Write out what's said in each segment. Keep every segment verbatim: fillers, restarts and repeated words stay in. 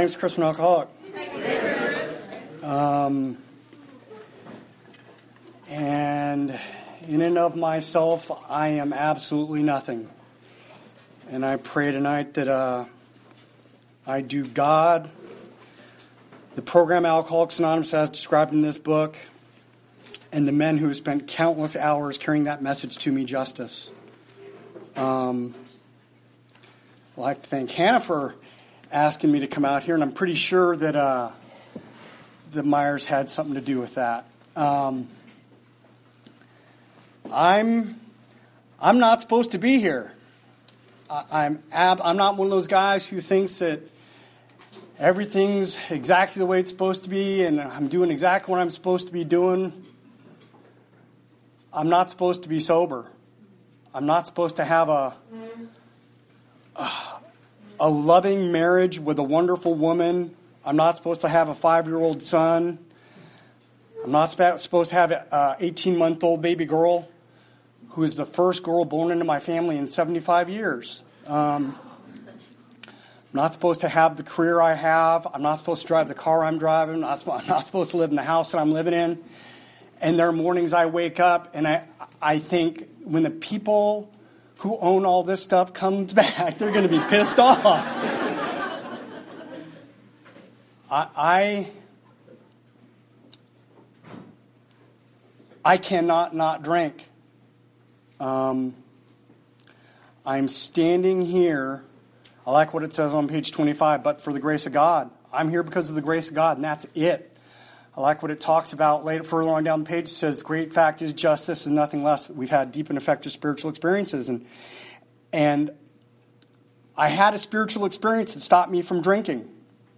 name's Chris, I'm an alcoholic. Um, and in and of myself, I am absolutely nothing. And I pray tonight that uh, I do God, the program Alcoholics Anonymous as described in this book, and the men who have spent countless hours carrying that message to me justice. Um, I'd like to thank Hannah for asking me to come out here, and I'm pretty sure that uh, the Myers had something to do with that. Um, I'm I'm not supposed to be here. I, I'm ab, I'm not one of those guys who thinks that everything's exactly the way it's supposed to be, and I'm doing exactly what I'm supposed to be doing. I'm not supposed to be sober. I'm not supposed to have a a, a loving marriage with a wonderful woman. I'm not supposed to have a five-year-old son. I'm not supposed to have an eighteen-month-old baby girl who is the first girl born into my family in seventy-five years. Um, I'm not supposed to have the career I have. I'm not supposed to drive the car I'm driving. I'm not supposed to live in the house that I'm living in. And there are mornings I wake up and I, I think when the people who own all this stuff comes back, they're going to be pissed off. I, I I cannot not drink. Um, I'm standing here. I like what it says on page twenty-five, but for the grace of God. I'm here because of the grace of God, and that's it. I like what it talks about later, further on down the page. It says, the great fact is justice and nothing less. We've had deep and effective spiritual experiences. And, and I had a spiritual experience that stopped me from drinking.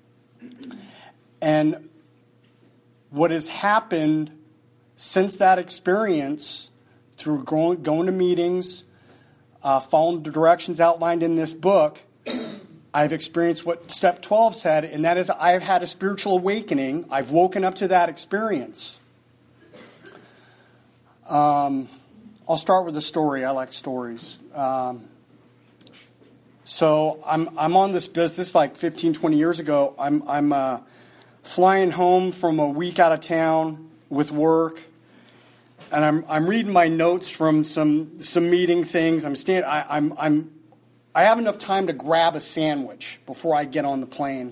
And what has happened since that experience, through going, going to meetings, uh, following the directions outlined in this book, I've experienced what step twelve said, and that is I've had a spiritual awakening. I've woken up to that experience. Um, I'll start with a story. I like stories. Um, so I'm I'm on this business like fifteen, twenty years ago. I'm I'm uh, flying home from a week out of town with work, and I'm I'm reading my notes from some some meeting things. I'm stand I, I'm I'm I have enough time to grab a sandwich before I get on the plane.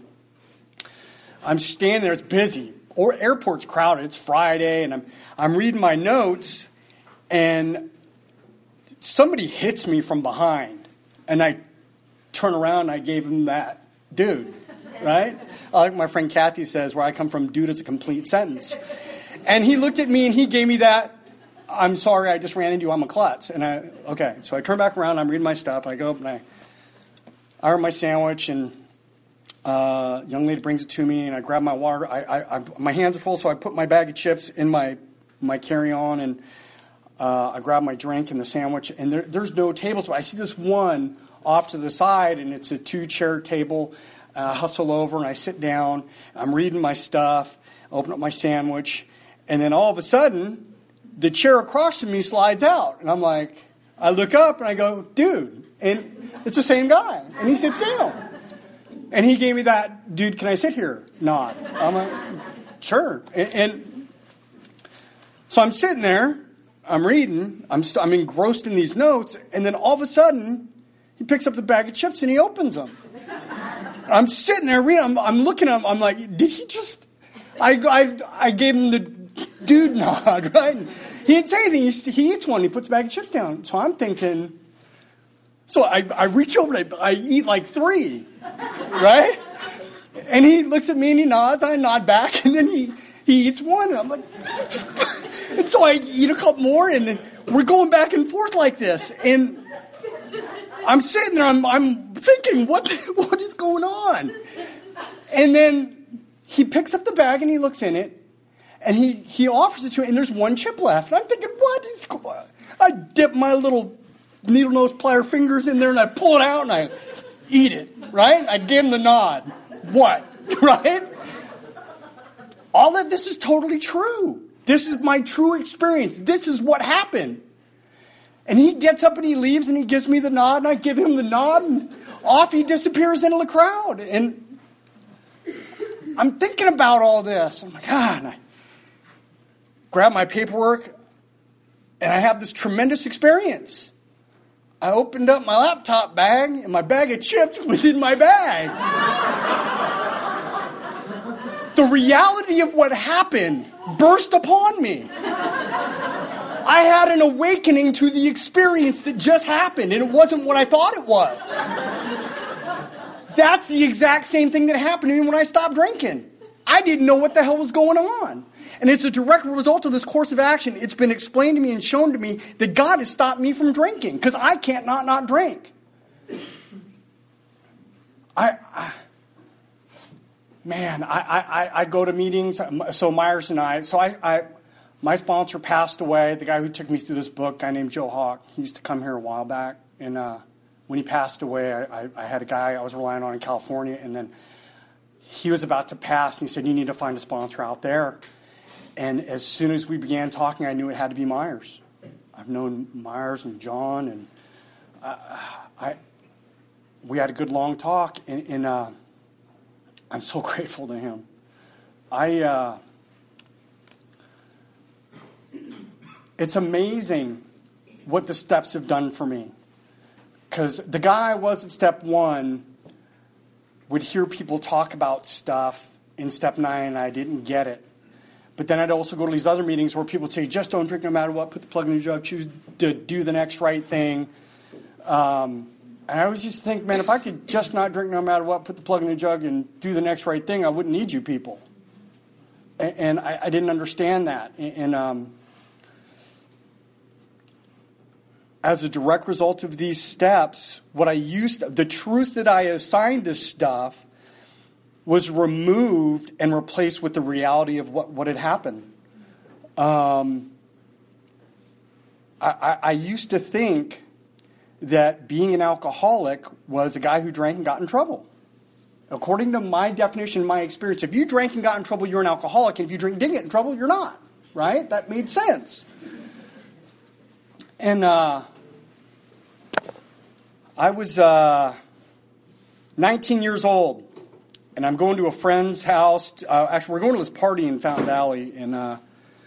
I'm standing there, it's busy. Or airport's crowded, it's Friday, and I'm I'm reading my notes, and somebody hits me from behind. And I turn around and I gave him that, dude, right? Like my friend Kathy says, where I come from, dude is a complete sentence. And he looked at me and he gave me that, I'm sorry, I just ran into you, I'm a klutz. And I, okay, so I turn back around, I'm reading my stuff, I go up and I, I order my sandwich, and uh, a young lady brings it to me, and I grab my water. I, I, I my hands are full, so I put my bag of chips in my my carry-on, and uh, I grab my drink and the sandwich, and there, there's no tables, but I see this one off to the side, and it's a two-chair table. Uh, I hustle over, and I sit down. I'm reading my stuff, open up my sandwich, and then all of a sudden, the chair across from me slides out, and I'm like, I look up, and I go, dude, and it's the same guy, and he sits down. And he gave me that, dude, can I sit here? Nod. I'm like, sure. And, and so I'm sitting there, I'm reading, I'm, st- I'm engrossed in these notes, and then all of a sudden, he picks up the bag of chips and he opens them. I'm sitting there reading, I'm, I'm looking at him, I'm like, did he just, I, I, I gave him the dude nod, right? And he didn't say anything, he, he eats one, he puts the bag of chips down. So I'm thinking, so I, I reach over and I, I eat like three, right? And he looks at me and he nods, and I nod back, and then he, he eats one, and I'm like, and so I eat a couple more, and then we're going back and forth like this, and I'm sitting there, I'm, I'm thinking, what what is going on? And then he picks up the bag and he looks in it, and he, he offers it to me, and there's one chip left, and I'm thinking, what is going on? I dip my little needle nose plier fingers in there, and I pull it out, and I eat it, right? I give him the nod. What? Right? All of this is totally true. This is my true experience. This is what happened. And he gets up and he leaves, and he gives me the nod, and I give him the nod, and off he disappears into the crowd. And I'm thinking about all this. I'm like, ah, and I grab my paperwork, and I have this tremendous experience. I opened up my laptop bag, and my bag of chips was in my bag. The reality of what happened burst upon me. I had an awakening to the experience that just happened, and it wasn't what I thought it was. That's the exact same thing that happened to me when I stopped drinking. I didn't know what the hell was going on. And it's a direct result of this course of action. It's been explained to me and shown to me that God has stopped me from drinking because I can't not not drink. I, I man, I, I, I go to meetings. So Myers and I, so I, I, my sponsor passed away. The guy who took me through this book, a guy named Joe Hawk, he used to come here a while back. And uh, when he passed away, I, I, I had a guy I was relying on in California, and then he was about to pass, and he said, you need to find a sponsor out there. And as soon as we began talking, I knew it had to be Myers. I've known Myers and John, and uh, I, we had a good long talk, and, and uh, I'm so grateful to him. I, uh, it's amazing what the steps have done for me. Because the guy I was at step one would hear people talk about stuff in step nine, and I didn't get it. But then I'd also go to these other meetings where people would say, just don't drink no matter what, put the plug in the jug, choose to do the next right thing. Um, and I always used to think, man, if I could just not drink no matter what, put the plug in the jug and do the next right thing, I wouldn't need you people. And, and I, I didn't understand that. And, and um, as a direct result of these steps, what I used, to, the truth that I assigned to stuff was removed and replaced with the reality of what, what had happened. Um, I, I, I used to think that being an alcoholic was a guy who drank and got in trouble. According to my definition, my experience, if you drank and got in trouble, you're an alcoholic. And if you drink and didn't get in trouble, you're not. Right? That made sense. And uh, I was uh, nineteen years old. And I'm going to a friend's house. Uh, actually, we're going to this party in Fountain Valley. And uh, I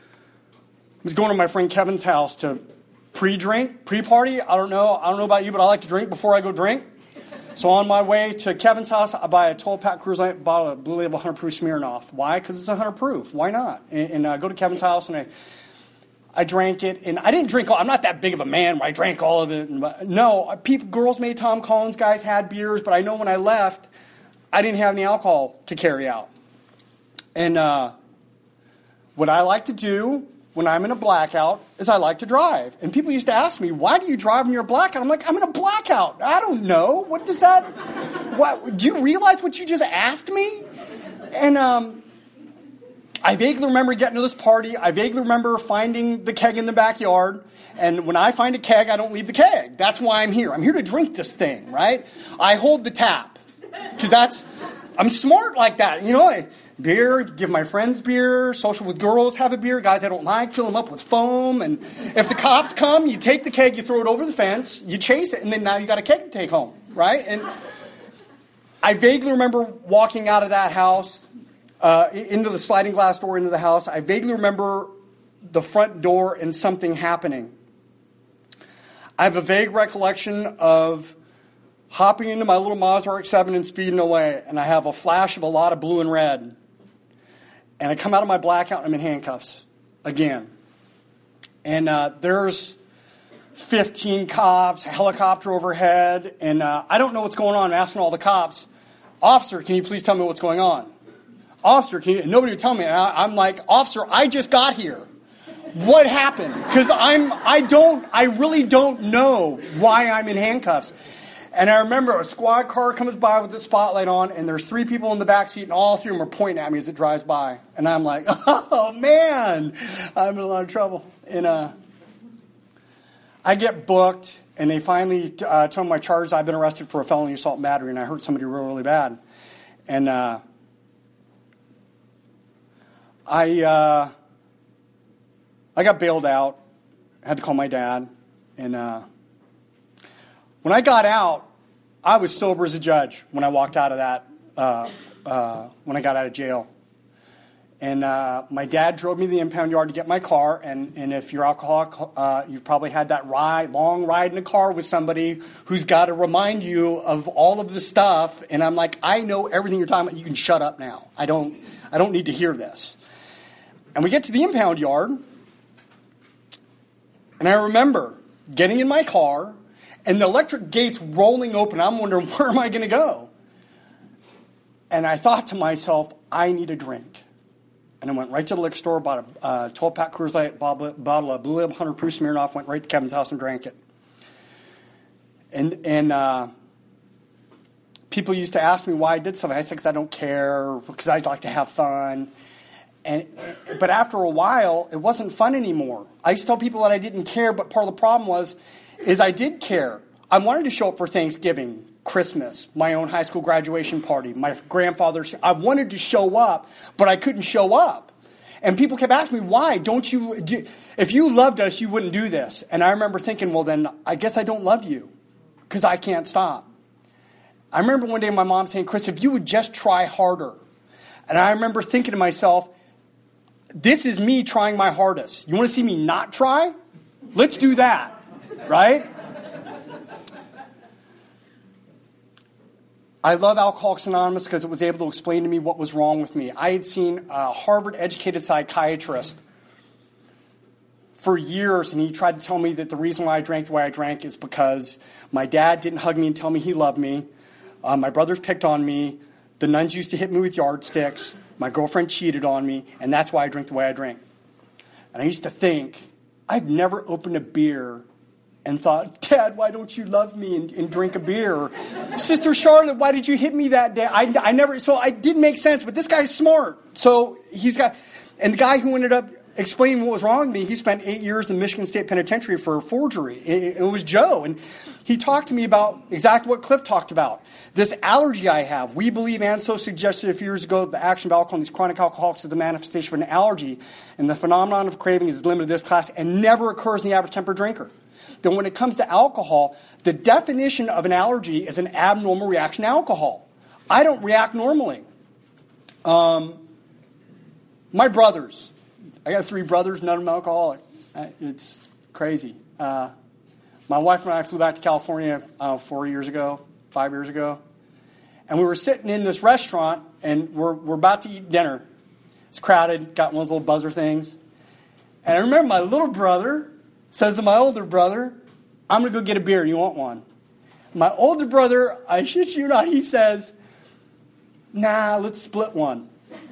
was going to my friend Kevin's house to pre-drink, pre-party. I don't know. I don't know about you, but I like to drink before I go drink. So on my way to Kevin's house, I buy a twelve-pack Coors Light bottle of Blue Label one hundred proof Smirnoff. Why? Because it's one hundred proof. Why not? And, and I go to Kevin's house, and I I drank it. And I didn't drink all. I'm not that big of a man where I drank all of it. And, no, people, girls made Tom Collins, guys had beers. But I know when I left, I didn't have any alcohol to carry out. And uh, what I like to do when I'm in a blackout is I like to drive. And people used to ask me, why do you drive when you're a blackout? I'm like, I'm in a blackout. I don't know. What does that... What, do you realize what you just asked me? And um, I vaguely remember getting to this party. I vaguely remember finding the keg in the backyard. And when I find a keg, I don't leave the keg. That's why I'm here. I'm here to drink this thing, right? I hold the tap. Because that's, I'm smart like that. You know, I, beer, give my friends beer, social with girls, have a beer. Guys I don't like, fill them up with foam. And if the cops come, you take the keg, you throw it over the fence, you chase it, and then now you got a keg to take home, right? And I vaguely remember walking out of that house, uh, into the sliding glass door into the house. I vaguely remember the front door and something happening. I have a vague recollection of hopping into my little Mazda R X seven and speeding away, and I have a flash of a lot of blue and red. And I come out of my blackout, and I'm in handcuffs again. And uh, there's fifteen cops, a helicopter overhead, and uh, I don't know what's going on. I'm asking all the cops, officer, can you please tell me what's going on? Officer, can you? And nobody would tell me. And I, I'm like, officer, I just got here. What happened? Because I'm, I don't, I really don't know why I'm in handcuffs. And I remember a squad car comes by with the spotlight on, and there's three people in the back seat, and all three of them are pointing at me as it drives by. And I'm like, oh, man, I'm in a lot of trouble. And uh, I get booked, and they finally uh, tell me my charges. I've been arrested for a felony assault and battery, and I hurt somebody really, really bad. And uh, I, uh, I got bailed out. I had to call my dad. And uh, when I got out, I was sober as a judge when I walked out of that uh, uh, when I got out of jail. And uh, my dad drove me to the impound yard to get my car. And, and if you're alcoholic, uh, you've probably had that ride, long ride in a car with somebody who's got to remind you of all of the stuff. And I'm like, I know everything you're talking about. You can shut up now. I don't, I don't need to hear this. And we get to the impound yard. And I remember getting in my car and the electric gates rolling open. I'm wondering, where am I going to go? And I thought to myself, I need a drink. And I went right to the liquor store, bought a uh, twelve-pack Coors Light, bottle, bottle of Blue Label one hundred proof Smirnoff, went right to Kevin's house and drank it. And and uh, people used to ask me why I did something. I said, because I don't care, because I'd like to have fun. And But after a while, it wasn't fun anymore. I used to tell people that I didn't care, but part of the problem was, is I did care. I wanted to show up for Thanksgiving, Christmas, my own high school graduation party, my grandfather's. I wanted to show up, but I couldn't show up. And people kept asking me, why don't you, do, if you loved us, you wouldn't do this. And I remember thinking, well, then I guess I don't love you because I can't stop. I remember one day my mom saying, Chris, if you would just try harder. And I remember thinking to myself, this is me trying my hardest. You want to see me not try? Let's do that, right? I love Alcoholics Anonymous because it was able to explain to me what was wrong with me. I had seen a Harvard-educated psychiatrist for years, and he tried to tell me that the reason why I drank the way I drank is because my dad didn't hug me and tell me he loved me. Uh, my brothers picked on me. The nuns used to hit me with yardsticks. My girlfriend cheated on me, and that's why I drink the way I drink. And I used to think, I've never opened a beer and thought, Dad, why don't you love me and, and drink a beer? Sister Charlotte, why did you hit me that day? I, I never, so I didn't make sense, but this guy's smart. So he's got, and the guy who ended up explaining what was wrong with me, he spent eight years in Michigan State Penitentiary for forgery. It, it was Joe. And he talked to me about exactly what Cliff talked about. This allergy I have. We believe, and so suggested a few years ago, the action of alcohol in these chronic alcoholics is the manifestation of an allergy. And the phenomenon of craving is limited to this class and never occurs in the average temperate drinker. Then when it comes to alcohol, the definition of an allergy is an abnormal reaction to alcohol. I don't react normally. Um, my brothers, I got three brothers, none of them alcoholic. It's crazy. Uh, my wife and I flew back to California uh, four years ago, five years ago, and we were sitting in this restaurant, and we're we're about to eat dinner. It's crowded, got one of those little buzzer things, and I remember my little brother says to my older brother, I'm going to go get a beer. You want one? My older brother, I shit you not, he says, nah, let's split one.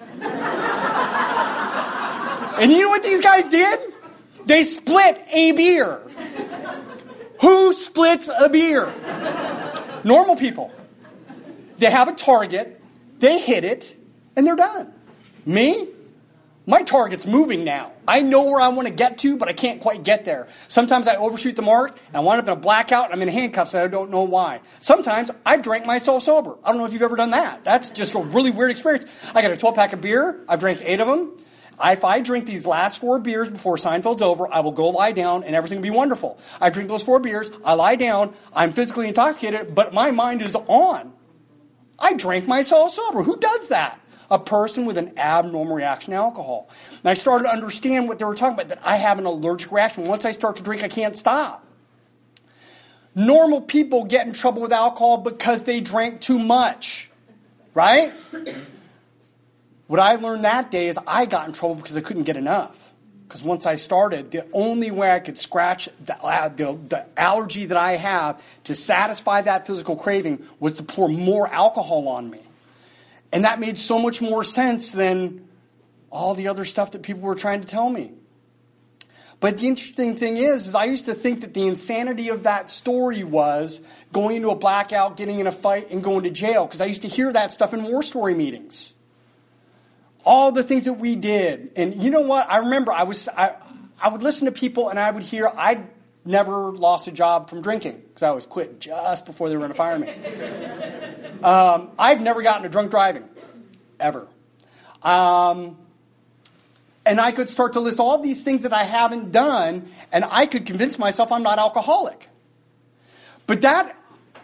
And you know what these guys did? They split a beer. Who splits a beer? Normal people. They have a target, they hit it, and they're done. Me? My target's moving now. I know where I want to get to, but I can't quite get there. Sometimes I overshoot the mark, and I wind up in a blackout, and I'm in handcuffs, and I don't know why. Sometimes I drank myself sober. I don't know if you've ever done that. That's just a really weird experience. I got a twelve-pack of beer. I've drank eight of them. If I drink these last four beers before Seinfeld's over, I will go lie down, and everything will be wonderful. I drink those four beers. I lie down. I'm physically intoxicated, but my mind is on. I drank myself sober. Who does that? A person with an abnormal reaction to alcohol. And I started to understand what they were talking about, that I have an allergic reaction. Once I start to drink, I can't stop. Normal people get in trouble with alcohol because they drank too much, right? What I learned that day is I got in trouble because I couldn't get enough. Because once I started, the only way I could scratch the, uh, the, the allergy that I have to satisfy that physical craving was to pour more alcohol on me. And that made so much more sense than all the other stuff that people were trying to tell me. But the interesting thing is, is I used to think that the insanity of that story was going into a blackout, getting in a fight, and going to jail. Because I used to hear that stuff in war story meetings. All the things that we did. And you know what? I remember I was I, I would listen to people and I would hear I'd never lost a job from drinking because I always quit just before they were going to fire me. um, I've never gotten to drunk driving, ever. Um, and I could start to list all these things that I haven't done, and I could convince myself I'm not alcoholic. But that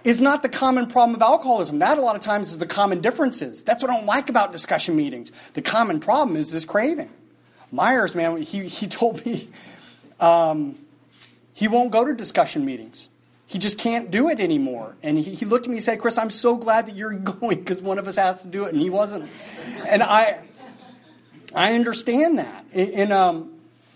is not the common problem of alcoholism. That a lot of times is the common differences. That's what I don't like about discussion meetings. The common problem is this craving. Myers, man, he, he told me um, he won't go to discussion meetings. He just can't do it anymore. And he, he looked at me and said, Chris, I'm so glad that you're going because one of us has to do it. And he wasn't. And I I understand that. And um,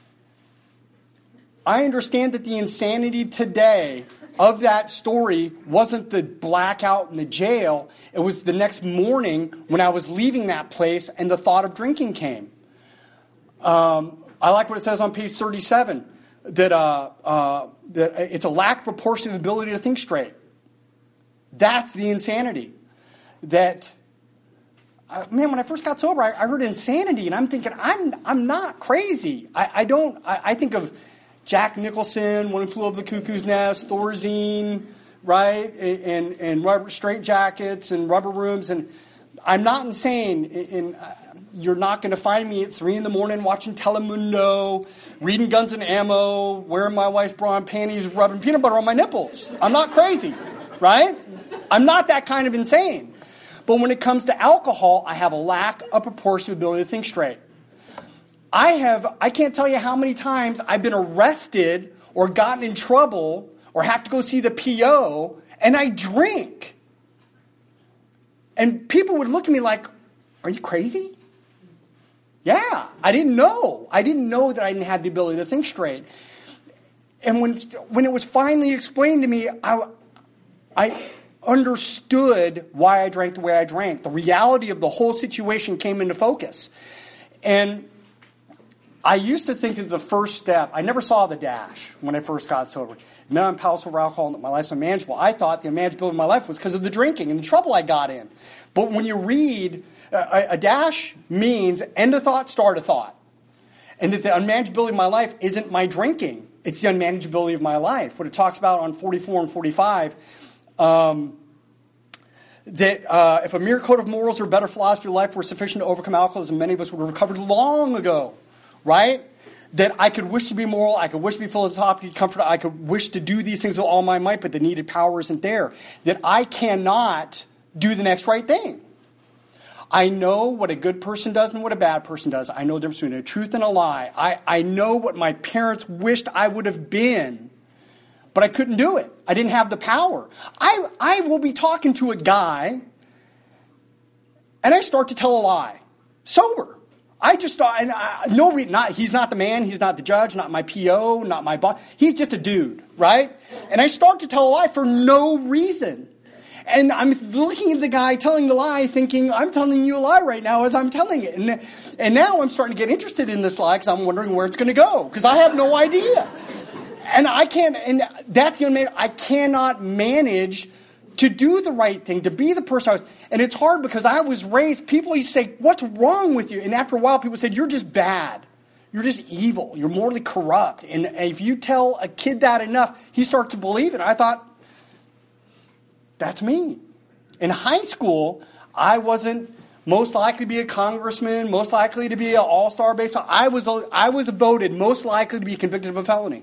I understand that the insanity today of that story wasn't the blackout in the jail. It was the next morning when I was leaving that place and the thought of drinking came. Um, I like what it says on page thirty-seven. That, uh, uh, that it's a lack of proportion of ability to think straight. That's the insanity. That, uh, man, when I first got sober, I, I heard insanity, and I'm thinking, I'm I'm not crazy. I, I don't, I, I think of Jack Nicholson, One Flew Over the Cuckoo's Nest, Thorazine, right, and, and rubber straitjackets and rubber rooms, and I'm not insane, and uh, you're not going to find me at three in the morning watching Telemundo, reading Guns and Ammo, wearing my wife's bra and panties, rubbing peanut butter on my nipples. I'm not crazy, right? I'm not that kind of insane. But when it comes to alcohol, I have a lack of proportion of ability to think straight. I have, I can't tell you how many times I've been arrested or gotten in trouble or have to go see the P O, and I drink. And people would look at me like, are you crazy? Yeah, I didn't know. I didn't know that I didn't have the ability to think straight. And when when it was finally explained to me, I, I understood why I drank the way I drank. The reality of the whole situation came into focus. And I used to think that the first step, I never saw the dash when I first got sober. Now I'm powerful over alcohol and my life's unmanageable. I thought the unmanageability of my life was because of the drinking and the trouble I got in. But when you read, uh, a dash means end a thought, start a thought. And that the unmanageability of my life isn't my drinking. It's the unmanageability of my life. What it talks about on forty-four and forty-five, um, that uh, if a mere code of morals or better philosophy of life were sufficient to overcome alcoholism, many of us would have recovered long ago, right? That I could wish to be moral, I could wish to be philosophically comforted, I could wish to do these things with all my might, but the needed power isn't there. That I cannot do the next right thing. I know what a good person does and what a bad person does. I know the difference between a truth and a lie. I, I know what my parents wished I would have been, but I couldn't do it. I didn't have the power. I, I will be talking to a guy, and I start to tell a lie. Sober. I just thought, and I, no, not he's not the man, he's not the judge, not my P O, not my boss. He's just a dude, right? And I start to tell a lie for no reason. And I'm looking at the guy telling the lie, thinking, I'm telling you a lie right now as I'm telling it. And, and now I'm starting to get interested in this lie because I'm wondering where it's going to go because I have no idea. And I can't, and that's the only, I cannot manage to do the right thing, to be the person I was. And it's hard because I was raised, people used to say, what's wrong with you? And after a while, people said, you're just bad. You're just evil. You're morally corrupt. And if you tell a kid that enough, he starts to believe it. I thought, that's me. In high school, I wasn't most likely to be a congressman, most likely to be an all-star baseball. I was, I was voted most likely to be convicted of a felony.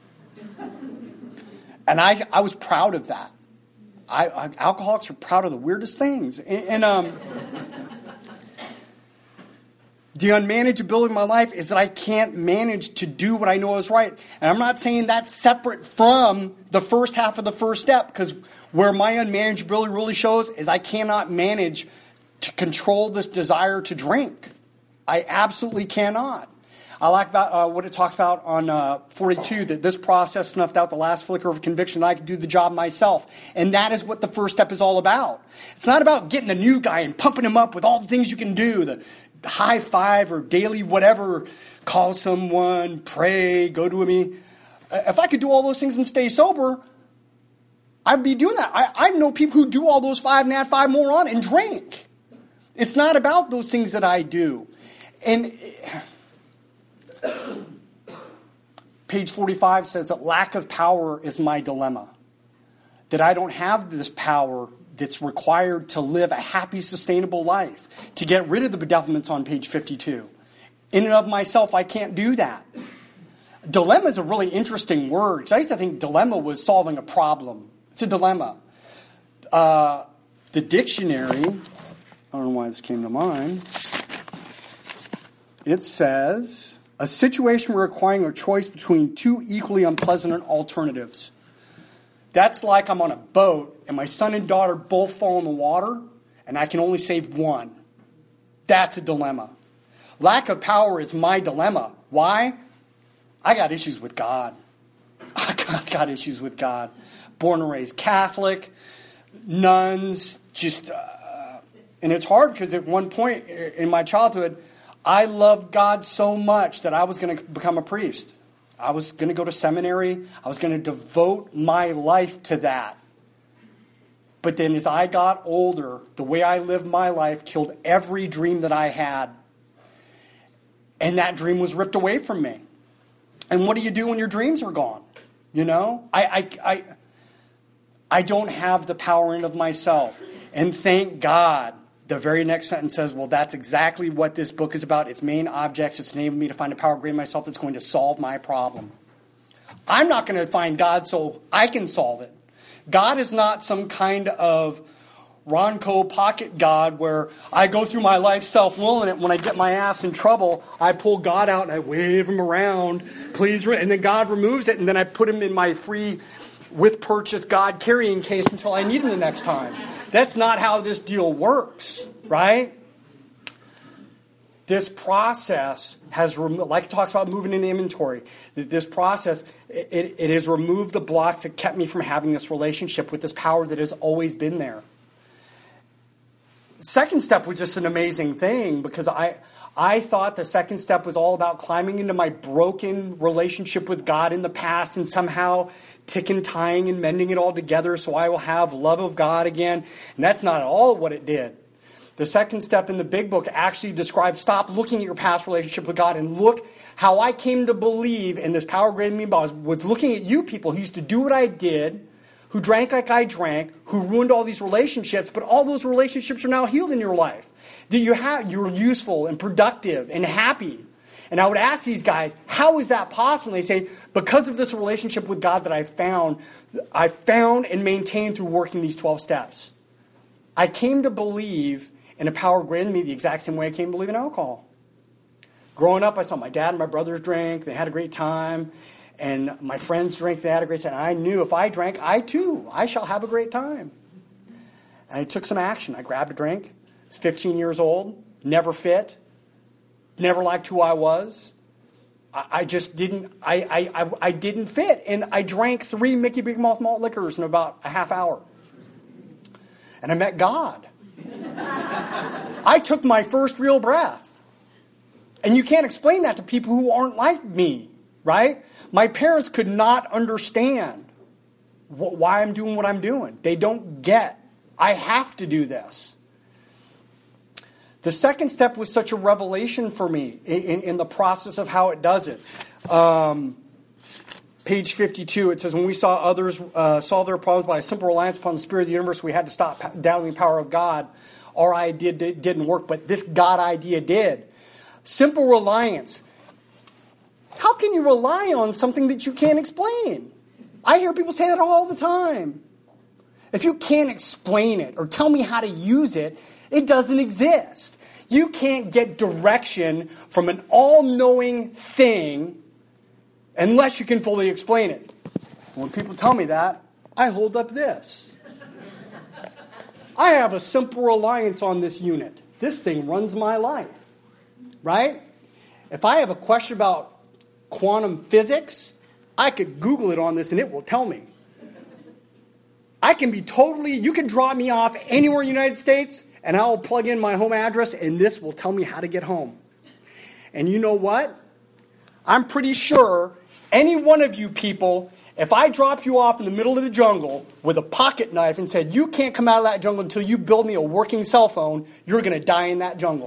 And I, I was proud of that. I, I, alcoholics are proud of the weirdest things. And, and um, the unmanageability of my life is that I can't manage to do what I know is right. And I'm not saying that's separate from the first half of the first step, because where my unmanageability really shows is I cannot manage to control this desire to drink. I absolutely cannot. I like about, uh, what it talks about on uh, forty-two, that this process snuffed out the last flicker of conviction, and I could do the job myself. And that is what the first step is all about. It's not about getting the new guy and pumping him up with all the things you can do, the high five or daily whatever, call someone, pray, go to a meeting. If I could do all those things and stay sober, I'd be doing that. I, I know people who do all those five and add five more on and drink. It's not about those things that I do. And page forty-five says that lack of power is my dilemma. That I don't have this power that's required to live a happy, sustainable life. To get rid of the bedevilments on page fifty-two. In and of myself, I can't do that. Dilemma is a really interesting word, because I used to think dilemma was solving a problem. It's a dilemma. Uh, the dictionary, I don't know why this came to mind. It says, a situation requiring a choice between two equally unpleasant alternatives. That's like I'm on a boat and my son and daughter both fall in the water and I can only save one. That's a dilemma. Lack of power is my dilemma. Why? I got issues with God. I got, got issues with God. Born and raised Catholic, nuns, just, uh, and it's hard because at one point in my childhood, I loved God so much that I was going to become a priest. I was going to go to seminary. I was going to devote my life to that. But then as I got older, the way I lived my life killed every dream that I had. And that dream was ripped away from me. And what do you do when your dreams are gone? You know, I, I, I, I don't have the power in of myself. And thank God, the very next sentence says, well, that's exactly what this book is about. Its main objects. It's enabled me to find a power greater than myself that's going to solve my problem. I'm not going to find God so I can solve it. God is not some kind of Ronco pocket God where I go through my life self-willing it. When I get my ass in trouble, I pull God out and I wave him around. Please, and then God removes it, and then I put him in my free with purchase God carrying case until I need him the next time. That's not how this deal works, right? This process has, like it talks about moving in inventory, this process, it, it has removed the blocks that kept me from having this relationship with this power that has always been there. The second step was just an amazing thing because I, I thought the second step was all about climbing into my broken relationship with God in the past and somehow tick and tying and mending it all together so I will have love of God again. And that's not at all what it did. The second step in the big book actually describes stop looking at your past relationship with God and look how I came to believe in this power greater than me was, was looking at you people who used to do what I did, who drank like I drank, who ruined all these relationships, but all those relationships are now healed in your life. That you have, you're useful and productive and happy. And I would ask these guys, how is that possible? And they say, because of this relationship with God that I found, I found and maintained through working these twelve steps. I came to believe in a power greater than me the exact same way I came to believe in alcohol. Growing up, I saw my dad and my brothers drink. They had a great time. And my friends drank. They had a great time. And I knew if I drank, I too, I shall have a great time. And I took some action. I grabbed a drink. I was fifteen years old. Never fit. Never liked who I was. I, I just didn't, I, I, I, I didn't fit. And I drank three Mickey Big Mouth malt liquors in about a half hour. And I met God. I took my first real breath. And you can't explain that to people who aren't like me, right? My parents could not understand wh- why I'm doing what I'm doing. They don't get, I have to do this. The second step was such a revelation for me in, in, in the process of how it does it. Um, page fifty-two, it says, when we saw others uh, solve their problems by a simple reliance upon the Spirit of the universe, we had to stop doubting the power of God. Our idea did, didn't work, but this God idea did. Simple reliance. How can you rely on something that you can't explain? I hear people say that all the time. If you can't explain it or tell me how to use it, it doesn't exist. You can't get direction from an all-knowing thing unless you can fully explain it. When people tell me that, I hold up this. I have a simple reliance on this unit. This thing runs my life, right? If I have a question about quantum physics, I could Google it on this and it will tell me. I can be totally, you can drop me off anywhere in the United States and I'll plug in my home address and this will tell me how to get home. And you know what? I'm pretty sure any one of you people, if I dropped you off in the middle of the jungle with a pocket knife and said, you can't come out of that jungle until you build me a working cell phone, you're going to die in that jungle.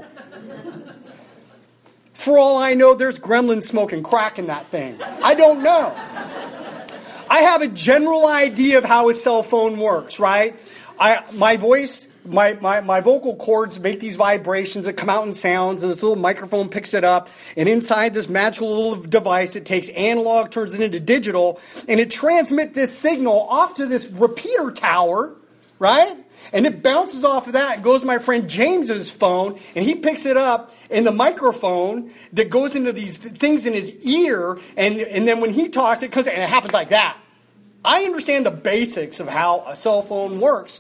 For all I know, there's gremlins smoking crack in that thing. I don't know. I have a general idea of how a cell phone works, right? I, my voice, my, my, my vocal cords make these vibrations that come out in sounds, and this little microphone picks it up. And inside this magical little device, it takes analog, turns it into digital, and it transmits this signal off to this repeater tower, right? And it bounces off of that and goes to my friend James's phone, and he picks it up in the microphone that goes into these things in his ear, and, and then when he talks, it comes, and it happens like that. I understand the basics of how a cell phone works,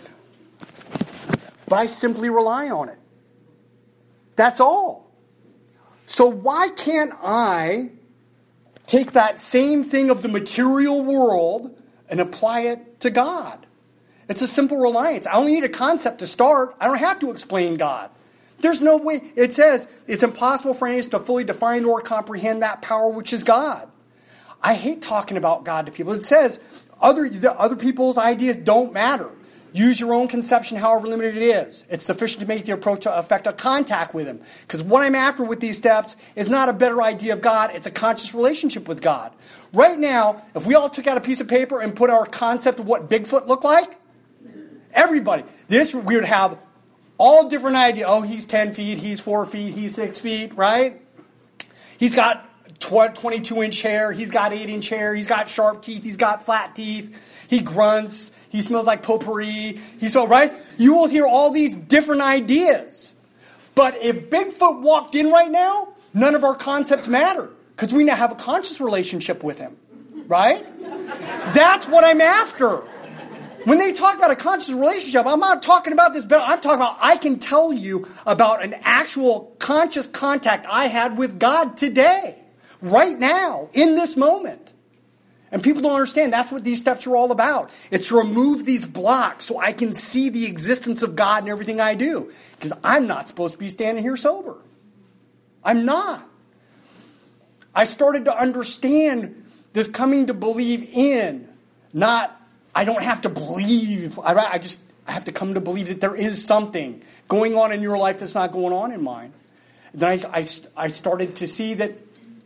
but I simply rely on it. That's all. So why can't I take that same thing of the material world and apply it to God? It's a simple reliance. I only need a concept to start. I don't have to explain God. There's no way. It says it's impossible for any of us to fully define or comprehend that power which is God. I hate talking about God to people. It says other, the other people's ideas don't matter. Use your own conception, however limited it is. It's sufficient to make the approach to affect a contact with Him. Because what I'm after with these steps is not a better idea of God. It's a conscious relationship with God. Right now, if we all took out a piece of paper and put our concept of what Bigfoot looked like, everybody, this we would have all different ideas. Oh, he's ten feet, he's four feet, he's six feet, right? He's got twenty-two inch hair, he's got eight inch hair, he's got sharp teeth, he's got flat teeth, he grunts, he smells like potpourri, he smells, right? You will hear all these different ideas. But if Bigfoot walked in right now, none of our concepts matter because we now have a conscious relationship with him, right? That's what I'm after. When they talk about a conscious relationship, I'm not talking about this, but I'm talking about I can tell you about an actual conscious contact I had with God today, right now, in this moment. And people don't understand that's what these steps are all about. It's to remove these blocks so I can see the existence of God in everything I do. Because I'm not supposed to be standing here sober. I'm not. I started to understand this coming to believe in, not I don't have to believe. I, I just I have to come to believe that there is something going on in your life that's not going on in mine. Then I, I, I started to see that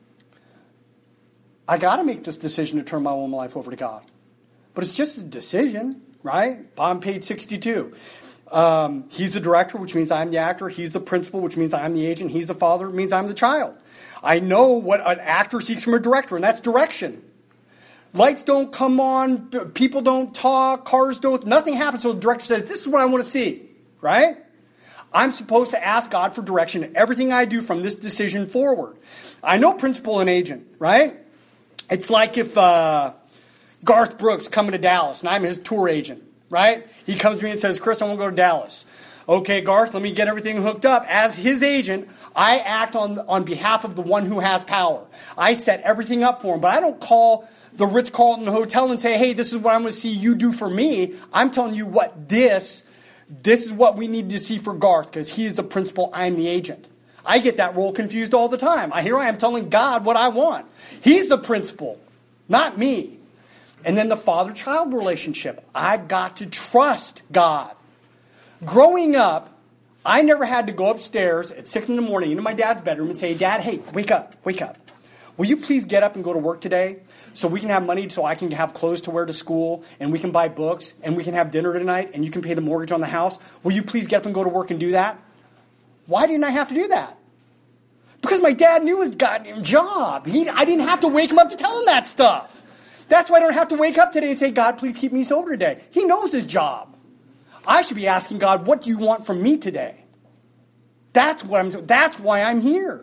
I got to make this decision to turn my own life over to God. But it's just a decision, right? Bottom page sixty-two. Um, he's the director, which means I'm the actor. He's the principal, which means I'm the agent. He's the father, which means I'm the child. I know what an actor seeks from a director, and that's direction. Lights don't come on, people don't talk, cars don't, nothing happens until the director says, this is what I want to see, right? I'm supposed to ask God for direction in everything I do from this decision forward. I know principal and agent, right? It's like if uh, Garth Brooks coming to Dallas and I'm his tour agent, right? He comes to me and says, Chris, I want to go to Dallas. Okay, Garth, let me get everything hooked up. As his agent, I act on, on behalf of the one who has power. I set everything up for him, but I don't call the Ritz-Carlton Hotel and say, hey, this is what I'm going to see you do for me. I'm telling you what this, this is what we need to see for Garth because he's the principal, I'm the agent. I get that role confused all the time. I Here I am telling God what I want. He's the principal, not me. And then the father-child relationship. I've got to trust God. Growing up, I never had to go upstairs at six in the morning into my dad's bedroom and say, Dad, hey, wake up, wake up. Will you please get up and go to work today so we can have money so I can have clothes to wear to school and we can buy books and we can have dinner tonight and you can pay the mortgage on the house? Will you please get up and go to work and do that? Why didn't I have to do that? Because my dad knew his goddamn job. He, I didn't have to wake him up to tell him that stuff. That's why I don't have to wake up today and say, God, please keep me sober today. He knows his job. I should be asking God, what do you want from me today? That's what I'm. That's why I'm here.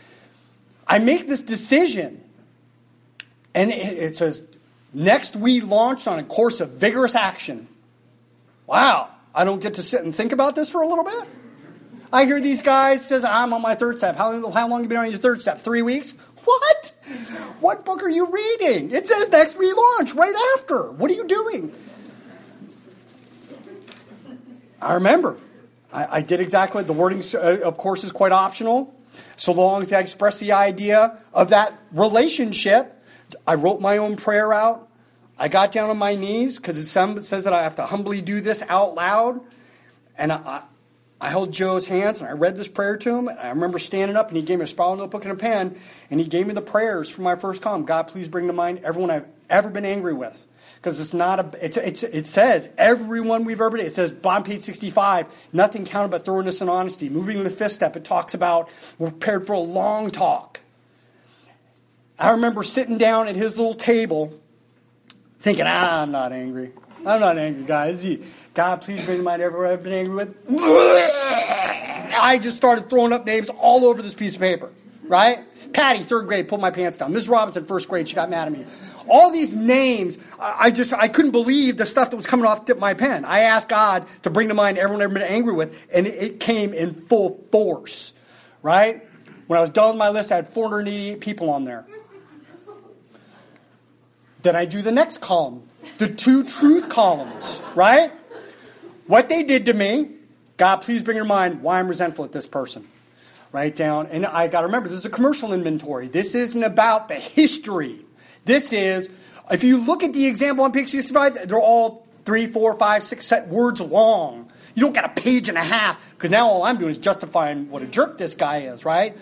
I make this decision, and it, it says, next we launch on a course of vigorous action. Wow, I don't get to sit and think about this for a little bit? I hear these guys says, I'm on my third step. How, how long have you been on your third step? Three weeks? What? What book are you reading? It says next we launch right after. What are you doing? I remember. I, I did exactly. The wording, uh, of course, is quite optional. So long as I express the idea of that relationship. I wrote my own prayer out. I got down on my knees because it says that I have to humbly do this out loud. And I, I held Joe's hands and I read this prayer to him. And I remember standing up and he gave me a spiral notebook and a pen. And he gave me the prayers for my first column. God, please bring to mind everyone I've ever been angry with. Because it's not a, it's, it's, it says, everyone we've ever been, it says, bottom page sixty-five, nothing counted but thoroughness and honesty. Moving to the fifth step, it talks about we're prepared for a long talk. I remember sitting down at his little table thinking, ah, I'm not angry. I'm not angry, guys. God, please bring to mind everyone I've been angry with. I just started throwing up names all over this piece of paper, right? Patty, third grade, pulled my pants down. Miz Robinson, first grade, she got mad at me. All these names, I just, I couldn't believe the stuff that was coming off the tip of my pen. I asked God to bring to mind everyone I've been angry with, and it came in full force, right? When I was done with my list, I had four hundred eighty-eight people on there. Then I do the next column, the two truth columns, right? What they did to me, God, please bring to mind why I'm resentful at this person. Write down, and I got to remember, this is a commercial inventory. This isn't about the history. This is, if you look at the example on page sixty-five, they're all three, four, five, six set words long. You don't got a page and a half, because now all I'm doing is justifying what a jerk this guy is, right?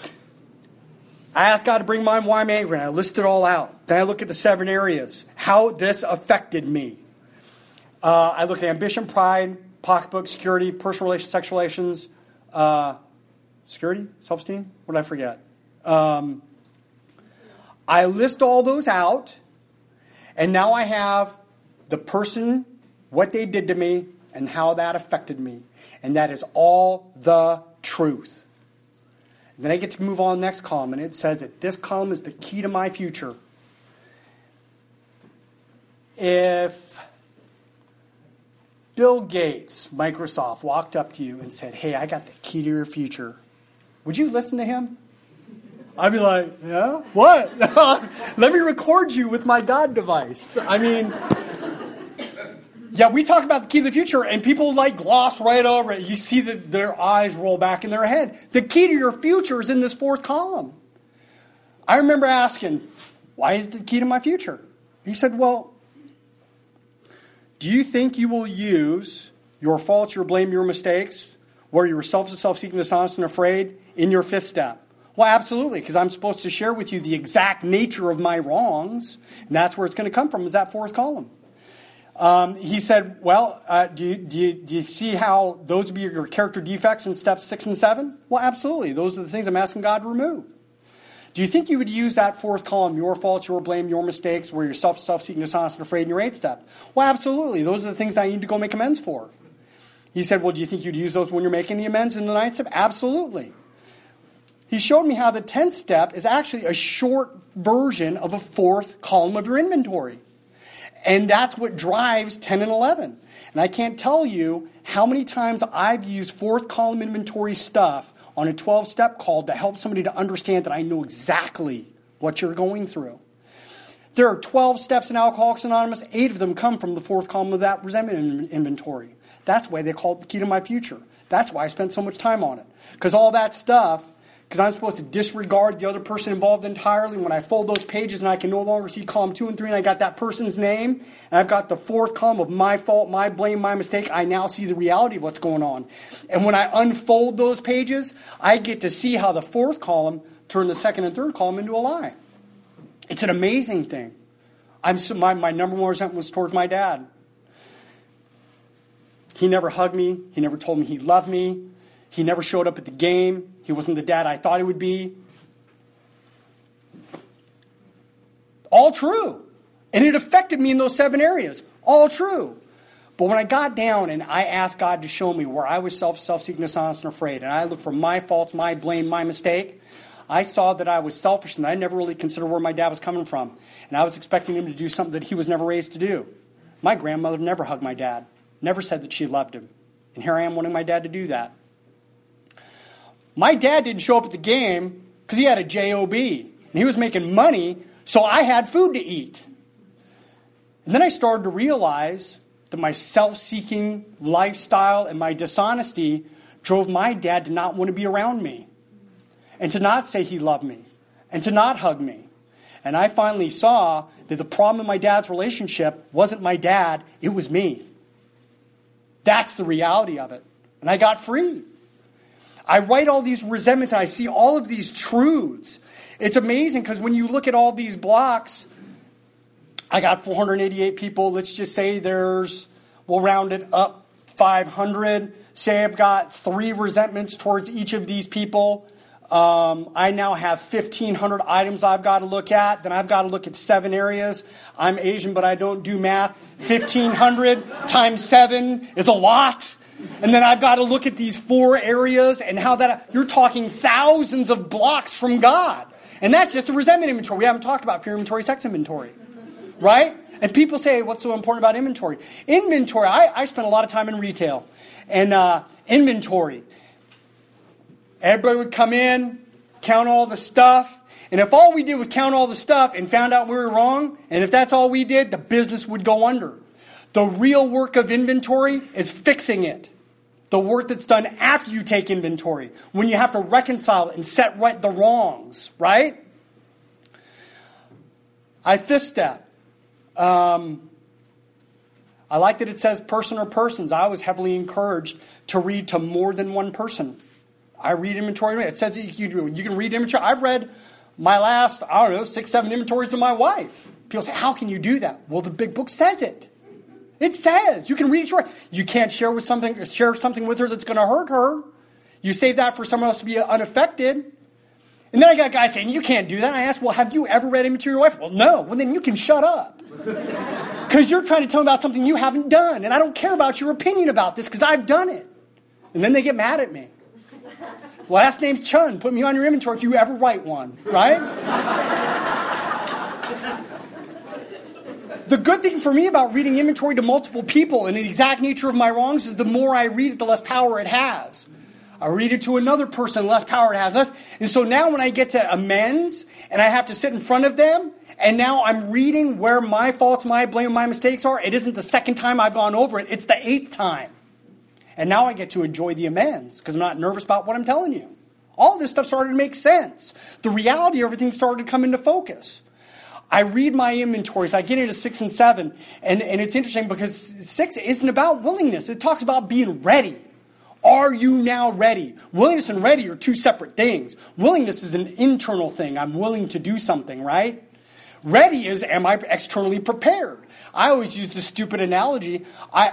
I asked God to bring to mind why I'm angry, and I list it all out. Then I look at the seven areas, how this affected me. Uh, I look at ambition, pride, pocketbook, security, personal relations, sexual relations, uh, security, self-esteem, what did I forget? Um, I list all those out, and now I have the person, what they did to me, and how that affected me. And that is all the truth. And then I get to move on to the next column, and it says that this column is the key to my future. If Bill Gates, Microsoft, walked up to you and said, hey, I got the key to your future, would you listen to him? I'd be like, yeah, what? Let me record you with my God device. I mean, yeah, we talk about the key to the future, and people like gloss right over it. You see that their eyes roll back in their head. The key to your future is in this fourth column. I remember asking, why is it the key to my future? He said, well, do you think you will use your faults, your blame, your mistakes, where you were selfish, self-seeking, dishonest, and afraid in your fifth step? Well, absolutely, because I'm supposed to share with you the exact nature of my wrongs, and that's where it's going to come from, is that fourth column. Um, he said, well, uh, do, you, do, you, do you see how those would be your character defects in steps six and seven? Well, absolutely. Those are the things I'm asking God to remove. Do you think you would use that fourth column, your faults, your blame, your mistakes, where you're self, self-seeking, dishonest, and afraid in your eighth step? Well, absolutely. Those are the things that I need to go make amends for. He said, well, do you think you'd use those when you're making the amends in the ninth step? Absolutely. He showed me how the tenth step is actually a short version of a fourth column of your inventory. And that's what drives ten and eleven. And I can't tell you how many times I've used fourth column inventory stuff on a twelve-step call to help somebody to understand that I know exactly what you're going through. There are twelve steps in Alcoholics Anonymous. Eight of them come from the fourth column of that resentment inventory. That's why they call it the key to my future. That's why I spent so much time on it. Because all that stuff, because I'm supposed to disregard the other person involved entirely. When I fold those pages and I can no longer see column two and three, and I got that person's name, and I've got the fourth column of my fault, my blame, my mistake, I now see the reality of what's going on. And when I unfold those pages, I get to see how the fourth column turned the second and third column into a lie. It's an amazing thing. I'm so, my, my number one resentment was towards my dad. He never hugged me. He never told me he loved me. He never showed up at the game. He wasn't the dad I thought he would be. All true. And it affected me in those seven areas. All true. But when I got down and I asked God to show me where I was self, self-seeking, dishonest, and afraid, and I looked for my faults, my blame, my mistake, I saw that I was selfish and I never really considered where my dad was coming from. And I was expecting him to do something that he was never raised to do. My grandmother never hugged my dad. Never said that she loved him. And here I am wanting my dad to do that. My dad didn't show up at the game because he had a job. And he was making money, so I had food to eat. And then I started to realize that my self-seeking lifestyle and my dishonesty drove my dad to not want to be around me. And to not say he loved me. And to not hug me. And I finally saw that the problem in my dad's relationship wasn't my dad, it was me. That's the reality of it. And I got free. I write all these resentments and I see all of these truths. It's amazing because when you look at all these blocks, I got four hundred eighty-eight people. Let's just say there's, we'll round it up, five hundred. Say I've got three resentments towards each of these people. Um, I now have fifteen hundred items I've got to look at. Then I've got to look at seven areas. I'm Asian, but I don't do math. fifteen hundred times seven is a lot. And then I've got to look at these four areas and how that, you're talking thousands of blocks from God. And that's just a resentment inventory. We haven't talked about fear inventory, sex inventory. Right? And people say, what's so important about inventory? Inventory, I, I spent a lot of time in retail. And uh, inventory. Everybody would come in, count all the stuff. And if all we did was count all the stuff and found out we were wrong, and if that's all we did, the business would go under. The real work of inventory is fixing it. The work that's done after you take inventory, when you have to reconcile it and set right the wrongs, right? I fifth step. Um, I like that it says person or persons. I was heavily encouraged to read to more than one person. I read inventory. It says that you, you can read inventory. I've read my last, I don't know, six, seven inventories to my wife. People say, how can you do that? Well, the big book says it. It says you can read it. You can't share with something, share something with her that's going to hurt her. You save that for someone else to be unaffected. And then I got guys saying, you can't do that. And I asked, well, have you ever read inventory to your wife? Well, no. Well, then you can shut up. Because you're trying to tell me about something you haven't done. And I don't care about your opinion about this because I've done it. And then they get mad at me. Last name's Chun. Put me on your inventory if you ever write one. Right? The good thing for me about reading inventory to multiple people and the exact nature of my wrongs is the more I read it, the less power it has. I read it to another person, the less power it has. Less. And so now when I get to amends and I have to sit in front of them and now I'm reading where my faults, my blame, my mistakes are, it isn't the second time I've gone over it. It's the eighth time. And now I get to enjoy the amends because I'm not nervous about what I'm telling you. All this stuff started to make sense. The reality of everything started to come into focus. I read my inventories. I get into six and seven. And, and it's interesting because six isn't about willingness. It talks about being ready. Are you now ready? Willingness and ready are two separate things. Willingness is an internal thing. I'm willing to do something, right? Ready is, am I externally prepared? I always use this stupid analogy. I,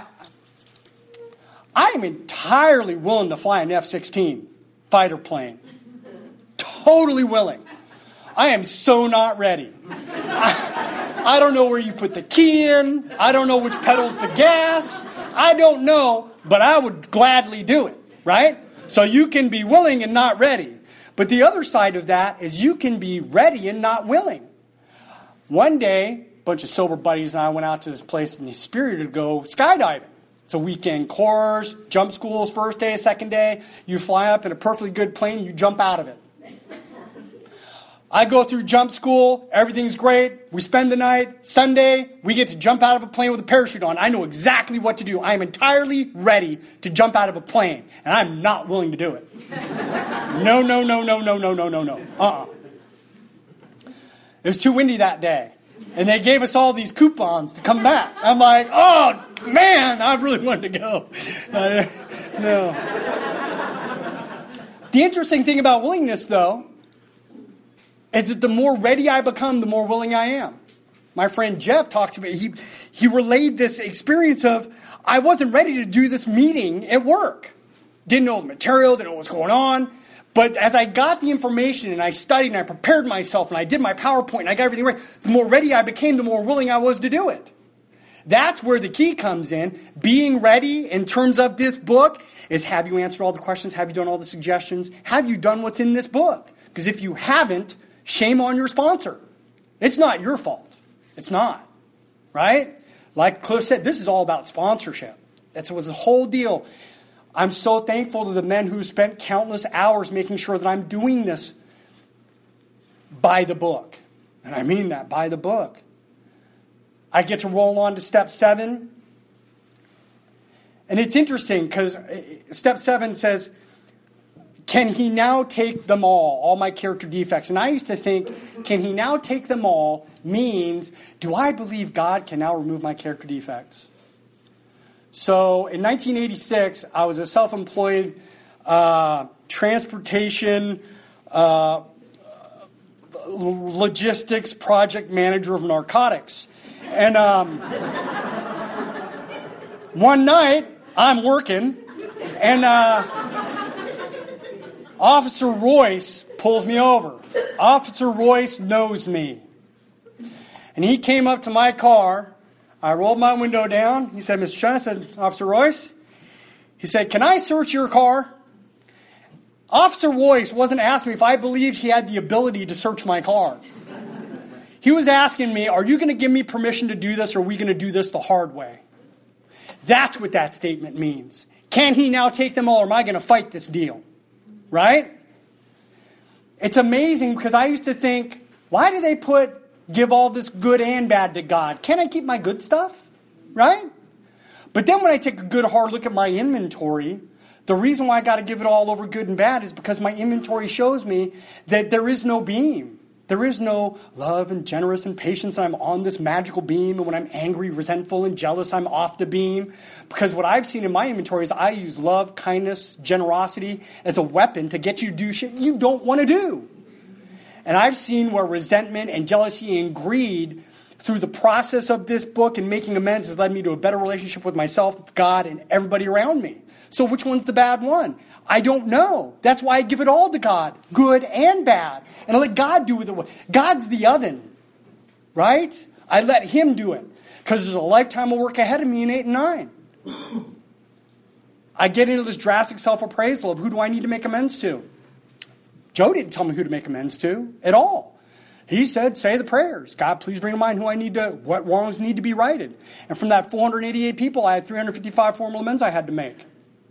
I am entirely willing to fly an F sixteen fighter plane. Totally willing. I am so not ready. I, I don't know where you put the key in. I don't know which pedal's the gas. I don't know, but I would gladly do it, right? So you can be willing and not ready. But the other side of that is you can be ready and not willing. One day, a bunch of sober buddies and I went out to this place in the Spirit to go skydiving. It's a weekend course, jump school's first day, second day. You fly up in a perfectly good plane, you jump out of it. I go through jump school, everything's great. We spend the night. Sunday, we get to jump out of a plane with a parachute on. I know exactly what to do. I am entirely ready to jump out of a plane, and I'm not willing to do it. No, no, no, no, no, no, no, no, no. Uh-uh. It was too windy that day, and they gave us all these coupons to come back. I'm like, oh, man, I really wanted to go. Uh, no. The interesting thing about willingness, though, is that the more ready I become, the more willing I am. My friend Jeff talks about, he, he relayed this experience of, I wasn't ready to do this meeting at work. Didn't know the material, didn't know what was going on. But as I got the information and I studied and I prepared myself and I did my PowerPoint and I got everything right, the more ready I became, the more willing I was to do it. That's where the key comes in. Being ready in terms of this book is, have you answered all the questions? Have you done all the suggestions? Have you done what's in this book? Because if you haven't, shame on your sponsor. It's not your fault. It's not. Right? Like Cliff said, this is all about sponsorship. That was the whole deal. I'm so thankful to the men who spent countless hours making sure that I'm doing this by the book. And I mean that, by the book. I get to roll on to step seven. And it's interesting because step seven says, can he now take them all, all my character defects? And I used to think, can he now take them all means, do I believe God can now remove my character defects? So in nineteen eighty-six, I was a self-employed uh, transportation uh, logistics project manager of narcotics. And um, one night, I'm working, and... Uh, Officer Royce pulls me over. Officer Royce knows me. And he came up to my car. I rolled my window down. He said, Mister Chen, I said, Officer Royce? He said, can I search your car? Officer Royce wasn't asking me if I believed he had the ability to search my car. He was asking me, are you going to give me permission to do this, or are we going to do this the hard way? That's what that statement means. Can he now take them all, or am I going to fight this deal? Right? It's amazing because I used to think, why do they put give all this good and bad to God? Can't I keep my good stuff? Right? But then when I take a good hard look at my inventory, the reason why I got to give it all over good and bad is because my inventory shows me that there is no beam. There is no love and generous and patience, and I'm on this magical beam, and when I'm angry, resentful, and jealous, I'm off the beam. Because what I've seen in my inventory is I use love, kindness, generosity as a weapon to get you to do shit you don't want to do. And I've seen where resentment and jealousy and greed, through the process of this book and making amends, has led me to a better relationship with myself, God, and everybody around me. So which one's the bad one? I don't know. That's why I give it all to God, good and bad. And I let God do with it. God's the oven, right? I let him do it. Because there's a lifetime of work ahead of me in eight and nine. I get into this drastic self-appraisal of who do I need to make amends to. Joe didn't tell me who to make amends to at all. He said, say the prayers. God, please bring to mind who I need to, what wrongs need to be righted. And from that four hundred eighty-eight people, I had three hundred fifty-five formal amends I had to make.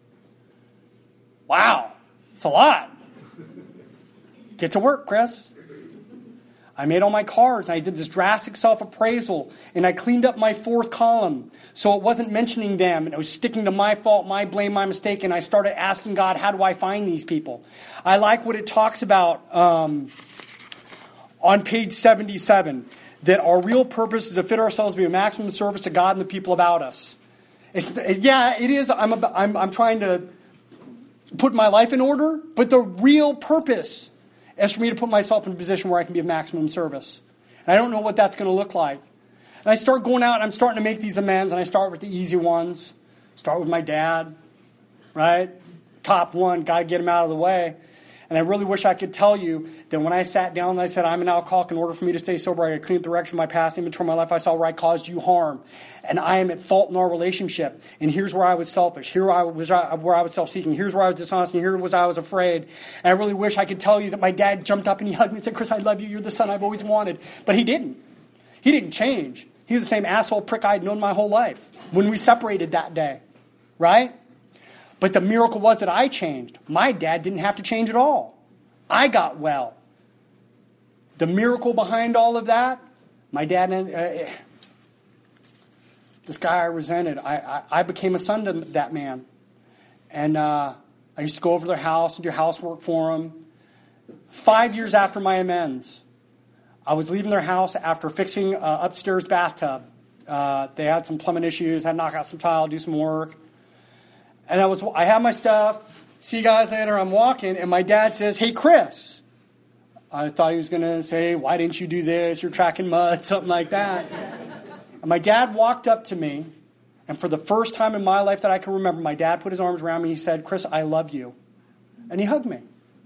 Wow, it's a lot. Get to work, Chris. I made all my cards, and I did this drastic self-appraisal, and I cleaned up my fourth column so it wasn't mentioning them, and it was sticking to my fault, my blame, my mistake, and I started asking God, how do I find these people? I like what it talks about um, on page seventy-seven, that our real purpose is to fit ourselves to be a maximum service to God and the people about us. It's yeah, it is. I'm a, I'm, I'm trying to put my life in order, but the real purpose is for me to put myself in a position where I can be of maximum service. And I don't know what that's going to look like. And I start going out and I'm starting to make these amends, and I start with the easy ones. Start with my dad, right? Top one, got to get him out of the way. And I really wish I could tell you that when I sat down and I said, I'm an alcoholic, in order for me to stay sober, I got to clean up the direction of my past, inventory my life, I saw where I caused you harm. And I am at fault in our relationship. And here's where I was selfish. Here I was where I was self-seeking. Here's where I was dishonest. And here was I was afraid. And I really wish I could tell you that my dad jumped up and he hugged me and said, Chris, I love you. You're the son I've always wanted. But he didn't. He didn't change. He was the same asshole prick I'd known my whole life when we separated that day. Right? But the miracle was that I changed. My dad didn't have to change at all. I got well. The miracle behind all of that, my dad, uh, this guy I resented, I, I, I became a son to that man. And uh, I used to go over to their house and do housework for them. Five years after my amends, I was leaving their house after fixing uh, upstairs bathtub. Uh, they had some plumbing issues, had to knock out some tile, do some work. And I was, I had my stuff. See you guys later. I'm walking, and my dad says, hey, Chris. I thought he was going to say, why didn't you do this? You're tracking mud, something like that. And my dad walked up to me, and for the first time in my life that I can remember, my dad put his arms around me and he said, Chris, I love you. And he hugged me.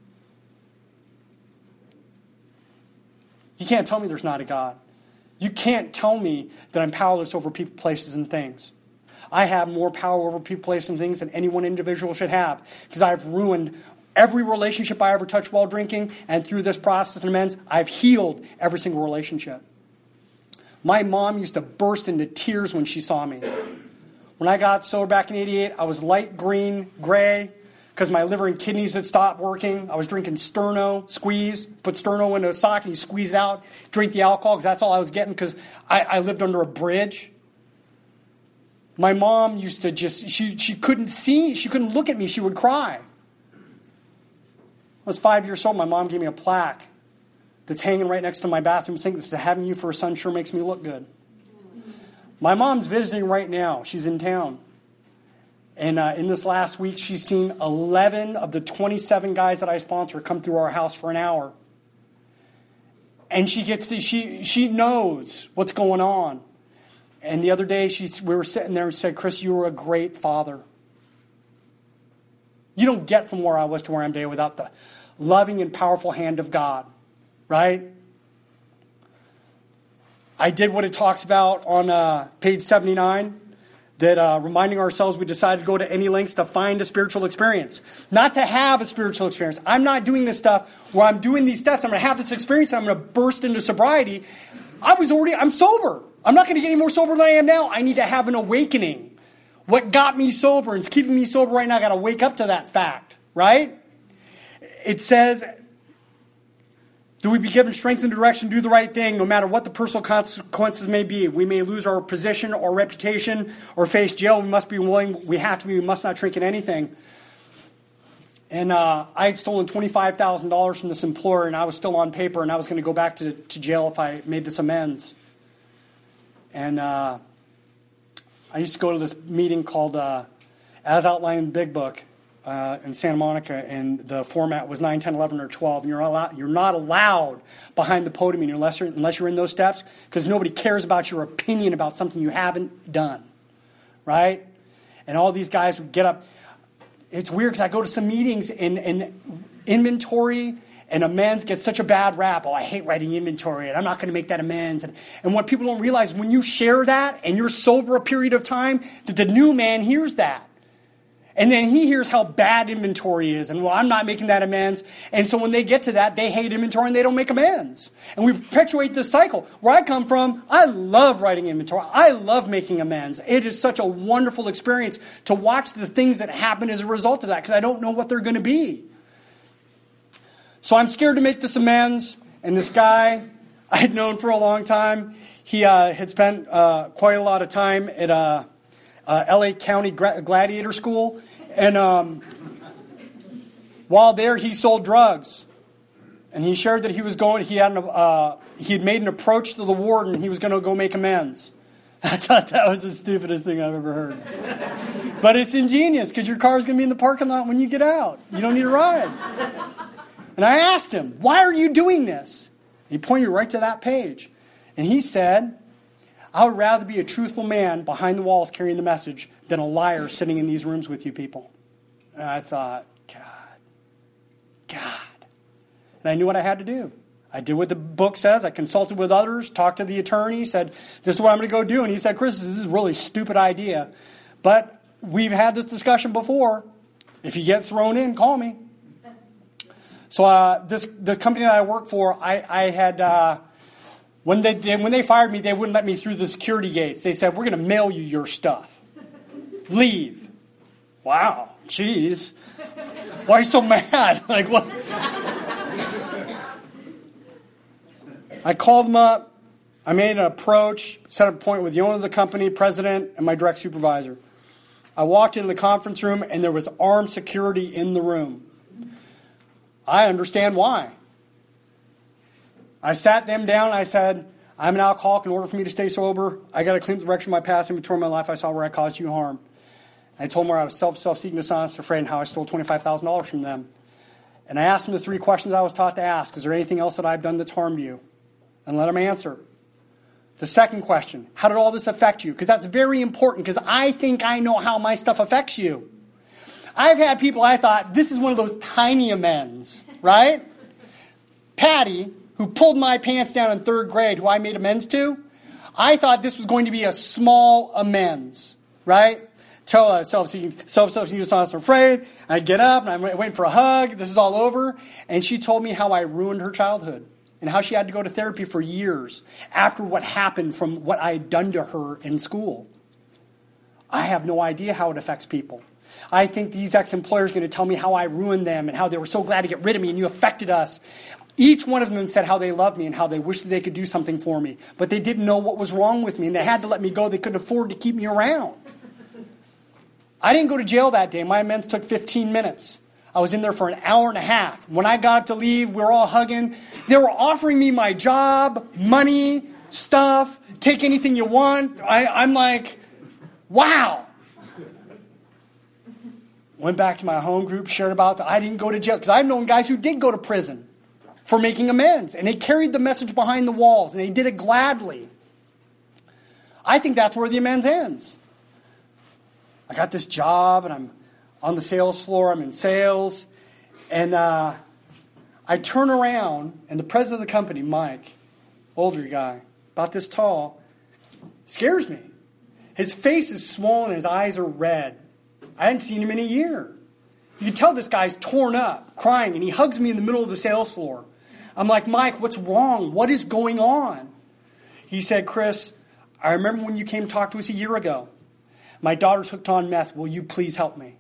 You can't tell me there's not a God. You can't tell me that I'm powerless over people, places, and things. I have more power over people, places, and things than any one individual should have, because I've ruined every relationship I ever touched while drinking, and through this process and amends, I've healed every single relationship. My mom used to burst into tears when she saw me. When I got sober back in eighty-eight, I was light green, gray, because my liver and kidneys had stopped working. I was drinking Sterno, squeeze, put Sterno into a sock and you squeeze it out, drink the alcohol, because that's all I was getting, because I, I lived under a bridge. My mom used to just, she, she couldn't see, she couldn't look at me, she would cry. I was five years old, my mom gave me a plaque that's hanging right next to my bathroom sink that says, having you for a son sure makes me look good. My mom's visiting right now. She's in town. And uh, in this last week, she's seen eleven of the twenty-seven guys that I sponsor come through our house for an hour. And she gets to, she she knows what's going on. And the other day, she, we were sitting there and said, Chris, you were a great father. You don't get from where I was to where I am today without the loving and powerful hand of God, right? I did what it talks about on uh, page seventy-nine, that uh, reminding ourselves we decided to go to any lengths to find a spiritual experience, not to have a spiritual experience. I'm not doing this stuff where I'm doing these steps. I'm going to have this experience. I'm going to burst into sobriety. I was already, I'm sober. I'm not going to get any more sober than I am now. I need to have an awakening. What got me sober and is keeping me sober right now, I got to wake up to that fact, right? It says, do we be given strength and direction to do the right thing, no matter what the personal consequences may be? We may lose our position or reputation or face jail. We must be willing, we have to be, we must not drink in anything. And uh, I had stolen twenty-five thousand dollars from this employer, and I was still on paper, and I was going to go back to, to jail if I made this amends. And uh, I used to go to this meeting called uh, As Outlined in the Big Book. Uh, in Santa Monica, and the format was nine, ten, eleven, or twelve. And you're, allowed, you're not allowed behind the podium unless you're, unless you're in those steps, because nobody cares about your opinion about something you haven't done, right? And all these guys would get up. It's weird because I go to some meetings, and, and inventory and amends get such a bad rap. Oh, I hate writing inventory, and I'm not going to make that amends. And, and what people don't realize, when you share that and you're sober a period of time, that the new man hears that. And then he hears how bad inventory is. And, well, I'm not making that amends. And so when they get to that, they hate inventory and they don't make amends. And we perpetuate this cycle. Where I come from, I love writing inventory. I love making amends. It is such a wonderful experience to watch the things that happen as a result of that, because I don't know what they're going to be. So I'm scared to make this amends. And this guy I had known for a long time, he uh, had spent uh, quite a lot of time at uh, uh, L A County Gladiator School. And um, while there, he sold drugs. And he shared that he was going, he had, an, uh, he had made an approach to the warden, and he was going to go make amends. I thought that was the stupidest thing I've ever heard. But it's ingenious, because your car's going to be in the parking lot when you get out. You don't need a ride. And I asked him, why are you doing this? He pointed right to that page. And he said, I would rather be a truthful man behind the walls carrying the message than a liar sitting in these rooms with you people. And I thought, God, God. And I knew what I had to do. I did what the book says. I consulted with others, talked to the attorney, said, this is what I'm going to go do. And he said, Chris, this is a really stupid idea. But we've had this discussion before. If you get thrown in, call me. So uh, this the company that I work for, I, I had... Uh, When they, they when they fired me, they wouldn't let me through the security gates. They said, we're going to mail you your stuff. Leave. Wow. Jeez. Why are you so mad? Like, what? I called them up. I made an approach, set up a point with the owner of the company, president, and my direct supervisor. I walked into the conference room, and there was armed security in the room. I understand why. I sat them down and I said, I'm an alcoholic. In order for me to stay sober, I got to clean up the direction of my past, inventory of my life. I saw where I caused you harm. And I told them where I was self, self-seeking, dishonest, afraid, and how I stole twenty-five thousand dollars from them. And I asked them the three questions I was taught to ask. Is there anything else that I've done that's harmed you? And let them answer. The second question, how did all this affect you? Because that's very important, because I think I know how my stuff affects you. I've had people, I thought, this is one of those tiny amends, right? Patty, who pulled my pants down in third grade, who I made amends to, I thought this was going to be a small amends, right? Tell uh, self-seeking, self-seeking, dishonest, and afraid. I get up, and I'm waiting for a hug. This is all over. And she told me how I ruined her childhood and how she had to go to therapy for years after what happened from what I had done to her in school. I have no idea how it affects people. I think these ex-employers are going to tell me how I ruined them and how they were so glad to get rid of me and you affected us. Each one of them said how they loved me and how they wished that they could do something for me. But they didn't know what was wrong with me, and they had to let me go. They couldn't afford to keep me around. I didn't go to jail that day. My amends took fifteen minutes. I was in there for an hour and a half. When I got up to leave, we were all hugging. They were offering me my job, money, stuff, take anything you want. I, I'm like, wow. Went back to my home group, shared about that. I didn't go to jail, because I've known guys who did go to prison for making amends. And they carried the message behind the walls, and they did it gladly. I think that's where the amends ends. I got this job, and I'm on the sales floor. I'm in sales. And uh, I turn around, and the president of the company, Mike, older guy, about this tall, scares me. His face is swollen, his eyes are red. I hadn't seen him in a year. You can tell this guy's torn up, crying, and he hugs me in the middle of the sales floor. I'm like, Mike, what's wrong? What is going on? He said, Chris, I remember when you came to talk to us a year ago. My daughter's hooked on meth. Will you please help me?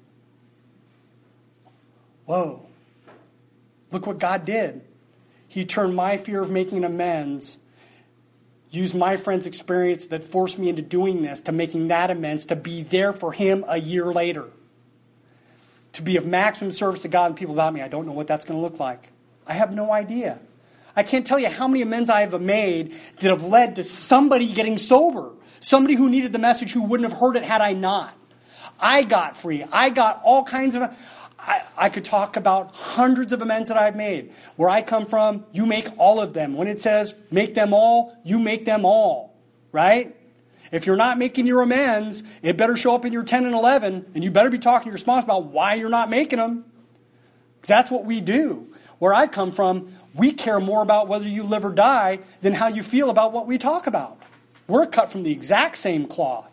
Whoa. Look what God did. He turned my fear of making amends, used my friend's experience that forced me into doing this, to making that amends, to be there for him a year later. To be of maximum service to God and people about me. I don't know what that's going to look like. I have no idea. I can't tell you how many amends I have made that have led to somebody getting sober. Somebody who needed the message who wouldn't have heard it had I not. I got free. I got all kinds of... I, I could talk about hundreds of amends that I've made. Where I come from, you make all of them. When it says make them all, you make them all. Right? If you're not making your amends, it better show up in your ten and eleven, and you better be talking to your spouse about why you're not making them. Because that's what we do. Where I come from, we care more about whether you live or die than how you feel about what we talk about. We're cut from the exact same cloth.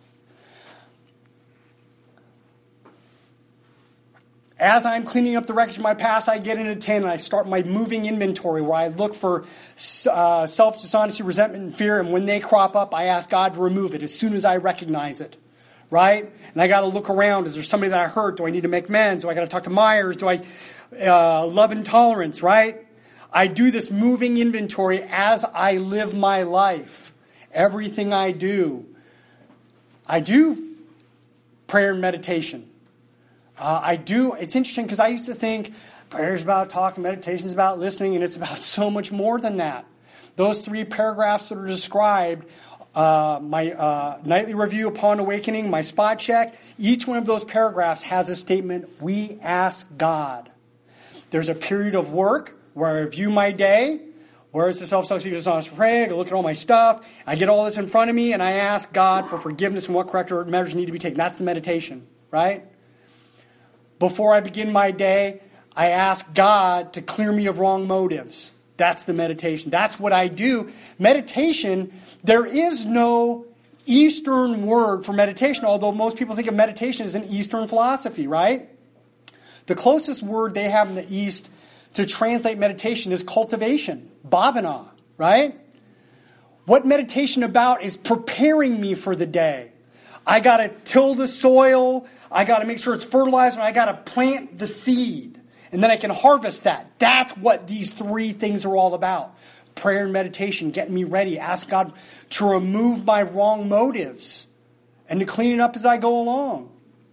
As I'm cleaning up the wreckage of my past, I get into ten and I start my moving inventory where I look for uh, self-dishonesty, resentment, and fear. And when they crop up, I ask God to remove it as soon as I recognize it. Right? And I got to look around. Is there somebody that I hurt? Do I need to make amends? Do I got to talk to Myers? Do I uh, love and tolerance? Right? I do this moving inventory as I live my life. Everything I do. I do prayer and meditation. Uh, I do. It's interesting because I used to think prayer is about talking, meditation is about listening, and it's about so much more than that. Those three paragraphs that are described, uh, my uh, nightly review upon awakening, my spot check, each one of those paragraphs has a statement, we ask God. There's a period of work where I review my day. Where is the self-sufficient, dishonest prayer? I look at all my stuff. I get all this in front of me, and I ask God for forgiveness and what corrective measures need to be taken. That's the meditation, right? Before I begin my day, I ask God to clear me of wrong motives. That's the meditation. That's what I do. Meditation, there is no Eastern word for meditation, although most people think of meditation as an Eastern philosophy, right? The closest word they have in the East to translate meditation is cultivation, bhavana, right? What meditation about is preparing me for the day. I got to till the soil, I got to make sure it's fertilized, and I got to plant the seed. And then I can harvest that. That's what these three things are all about. Prayer and meditation, getting me ready. Ask God to remove my wrong motives and to clean it up as I go along.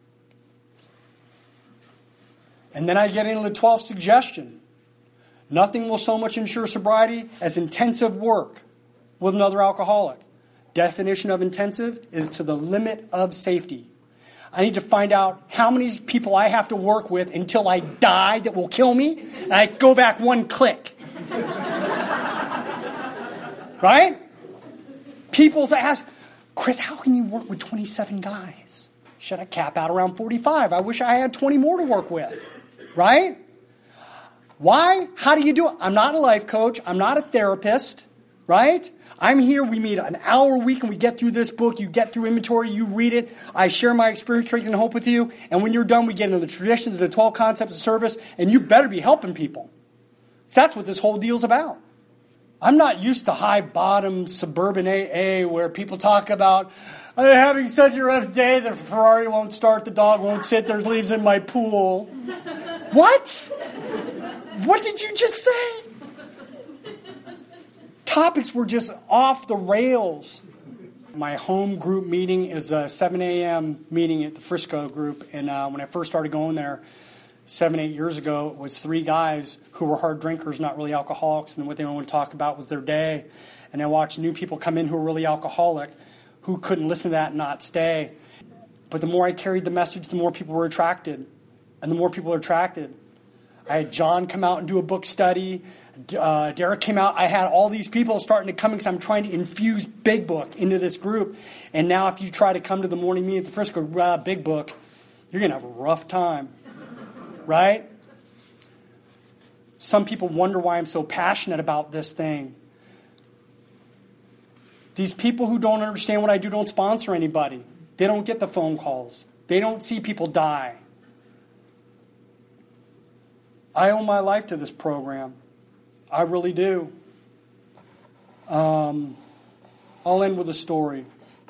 And then I get into the twelfth suggestion. Nothing will so much ensure sobriety as intensive work with another alcoholic. Definition of intensive is to the limit of safety. I need to find out how many people I have to work with until I die that will kill me, and I go back one click. Right? People ask, Chris, how can you work with twenty-seven guys? Should I cap out around forty-five? I wish I had twenty more to work with. Right? Why? How do you do it? I'm not a life coach. I'm not a therapist. Right? I'm here. We meet an hour a week and we get through this book. You get through inventory. You read it. I share my experience, strength, and hope with you. And when you're done, we get into the traditions of the twelve concepts of service. And you better be helping people. That's what this whole deal's about. I'm not used to high bottom suburban A A where people talk about, I'm having such a rough day, the Ferrari won't start, the dog won't sit, there's leaves in my pool. What? What did you just say? Topics were just off the rails. My home group meeting is a seven a.m. meeting at the Frisco group. And uh, when I first started going there seven, eight years ago, it was three guys who were hard drinkers, not really alcoholics. And what they wanted to talk about was their day. And I watched new people come in who were really alcoholic, who couldn't listen to that and not stay. But the more I carried the message, the more people were attracted. And the more people were attracted. I had John come out and do a book study. Uh, Derek came out. I had all these people starting to come because I'm trying to infuse Big Book into this group. And now if you try to come to the morning meeting at the Frisco uh, Big Book, you're going to have a rough time. right? Some people wonder why I'm so passionate about this thing. These people who don't understand what I do don't sponsor anybody. They don't get the phone calls. They don't see people die. I owe my life to this program. I really do. Um, I'll end with a story.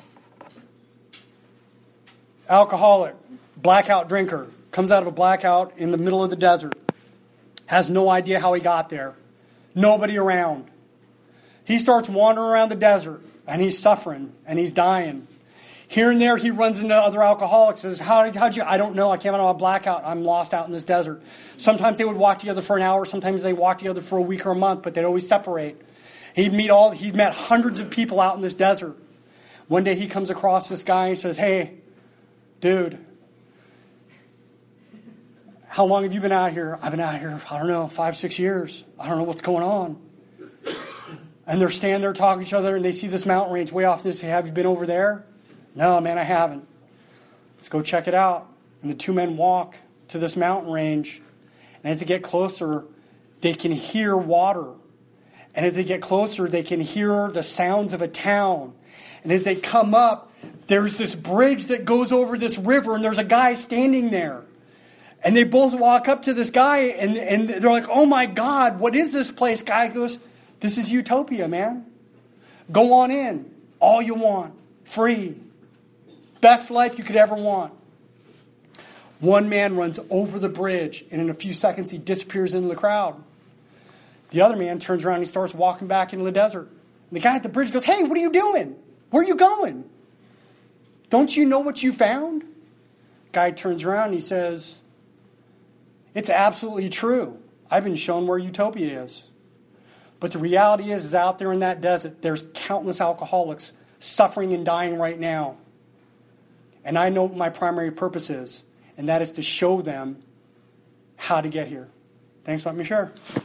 Alcoholic, blackout drinker, comes out of a blackout in the middle of the desert. Has no idea how he got there. Nobody around. He starts wandering around the desert, and he's suffering, and he's dying. Here and there, he runs into other alcoholics. Says, How did how'd you? I don't know. I came out of a blackout. I'm lost out in this desert. Sometimes they would walk together for an hour. Sometimes they walk together for a week or a month, but they'd always separate. He'd meet all. He'd met hundreds of people out in this desert. One day, he comes across this guy and says, "Hey, dude, how long have you been out here?" "I've been out here, I don't know, five, six years. I don't know what's going on." And they're standing there talking to each other, and they see this mountain range way off. They say, "Have you been over there?" "No, man, I haven't." "Let's go check it out." And the two men walk to this mountain range. And as they get closer, they can hear water. And as they get closer, they can hear the sounds of a town. And as they come up, there's this bridge that goes over this river, and there's a guy standing there. And they both walk up to this guy, and, and they're like, "Oh my God, what is this place?" Guy goes, "This is Utopia, man. Go on in. All you want. Free. Best life you could ever want." One man runs over the bridge, and in a few seconds he disappears into the crowd. The other man turns around and he starts walking back into the desert. And the guy at the bridge goes, "Hey, what are you doing? Where are you going? Don't you know what you found?" Guy turns around and he says, "It's absolutely true. I've been shown where Utopia is. But the reality is, is out there in that desert, there's countless alcoholics suffering and dying right now. And I know what my primary purpose is, and that is to show them how to get here." Thanks for letting me share.